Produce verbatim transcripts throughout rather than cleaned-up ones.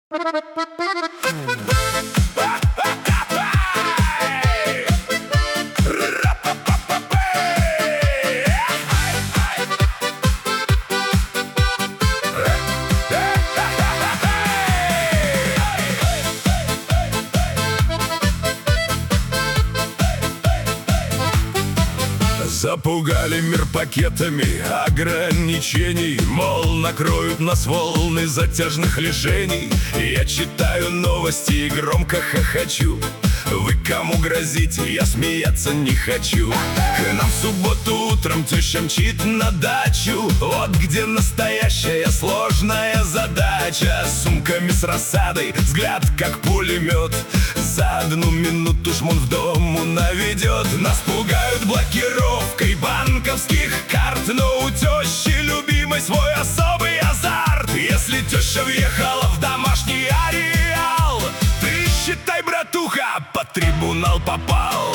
Запугали мир пакетами ограничений, мол, накроют нас волны затяжных лишений. Я читаю новости и громко хохочу. Вы кому грозите? Я смеяться не хочу. К нам в субботу утром теща мчит на дачу. Вот где настоящая сложная задача. С сумками с рассадой, взгляд как пулемет. За одну минуту шмон в дому наведет. Нас пугают блокировкой банковских карт, но у тещи любимой свой особый азарт. Если теща въехала в домашний ареал, ты считай, братуха, под трибунал попал.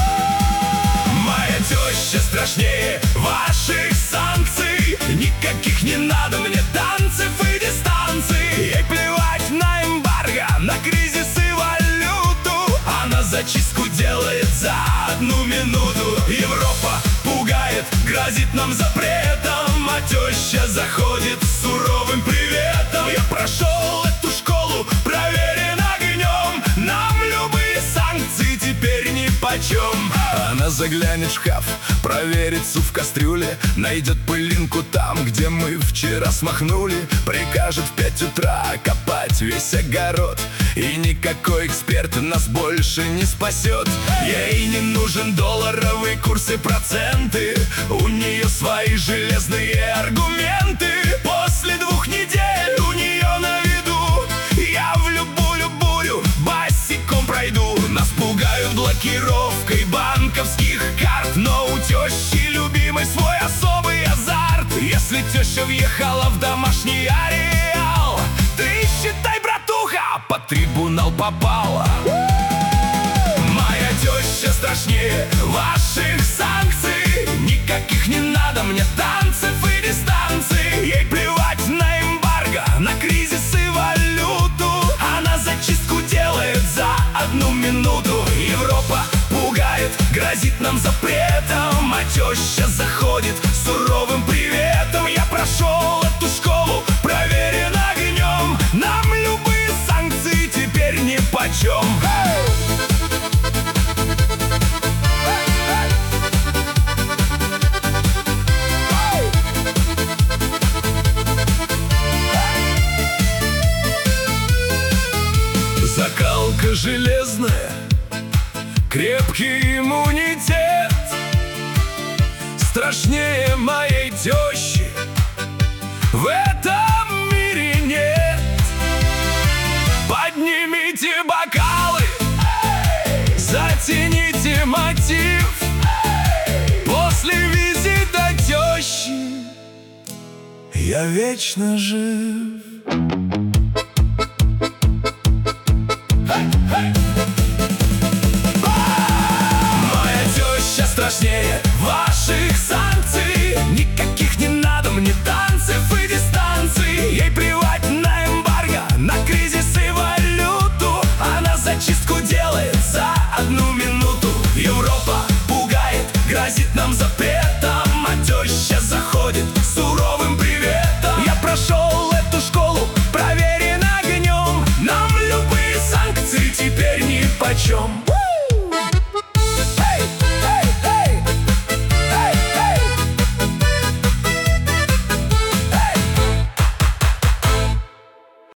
Моя теща страшнее ваших санкций. Никаких не надо мне танцев и дистанций. Ей плевать на эмбарго, на кризис и валюту. Она зачистку делает за одну минуту. Европа пугает, грозит нам запретом, а теща заходит с суровым приветом. Я прошел эту школу, проверен огнем. Нам любые санкции теперь нипочем. Она заглянет в шкаф, проверит суп в кастрюле, найдет пылинку там, где мы вчера смахнули. Прикажет в пять утра копать весь огород, и никакой эксперт нас больше не спасет. Ей не нужен долларовый курс и проценты, у нее свои железные аргументы. После двух недель у нее на виду я в любую бурю босиком пройду. Нас пугают блокировкой банковских карт, но у тещи любимой свой особый азарт. Если теща въехала в домашний ареал, ты считай, братуха, под трибунал попала. Моя теща страшнее ваших санкций. Никаких не надо мне танцев и дистанций. Ей плевать на эмбарго, на кризис и валюту. Она зачистку делает за одну минуту. Европа пугает, грозит нам запретом, а теща заходит с суровым приветом. Я прошел эту школу, проверен огнем. Нам любые санкции теперь нипочем. Закалка железная, крепкий иммунитет. Страшнее моей тещи в этом мире нет. Поднимите бокалы, затяните мотив. После визита тещи я вечно жив. Моя теща страшнее ваших санкций. Никаких не надо мне танцев и дистанций. Ей плевать на эмбарго, на кризис и валюту. Она зачистку делает за одну минуту. Европа пугает, грозит нам запретом, а теща заходит с суровым приветом. Я прошел эту школу, проверен огнем. Нам любые санкции теперь нипочем.